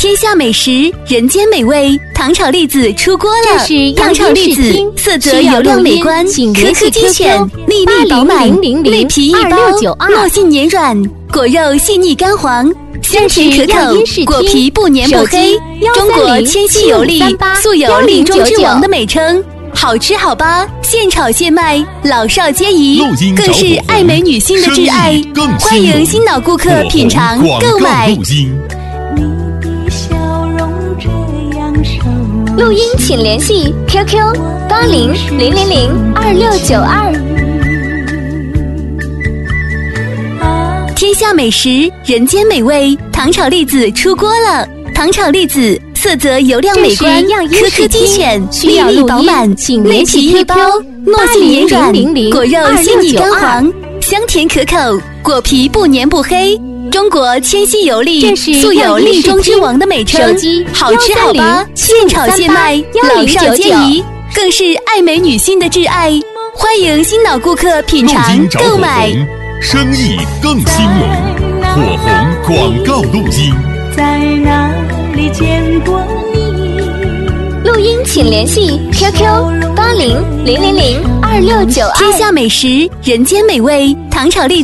天下美食，人间美味，糖炒栗子出锅了。 这是糖炒栗子，色泽油亮美观，颗颗精选，粒粒饱满，栗皮一包，糯杏黏软，果肉细腻干黄，香甜可口，果皮不黏不黑。中国纤细有力，素有栗中之王的美称。好吃好扒，现炒现卖，老少皆宜，更是爱美女性的挚爱。欢迎新老顾客品尝购买。 录音请联系 QQ 8000022692。 天下美食，人间美味，糖炒栗子出锅了。糖炒栗子，色泽油亮美观，颗颗精选，粒粒饱满，栗皮一包，糯杏黏软，果肉细腻干黄，香甜可口，果皮不黏不黑。中国纤细有力，素有栗中之王的美称。好吃好扒，现炒现卖，老少皆宜，更是爱美女性的挚爱。欢迎新老顾客品尝购买。 生意更兴隆，火红广告录音。 在哪里见过你？ 录音请联系 QQ 8000022692。 天下美食，人间美味，糖炒栗子。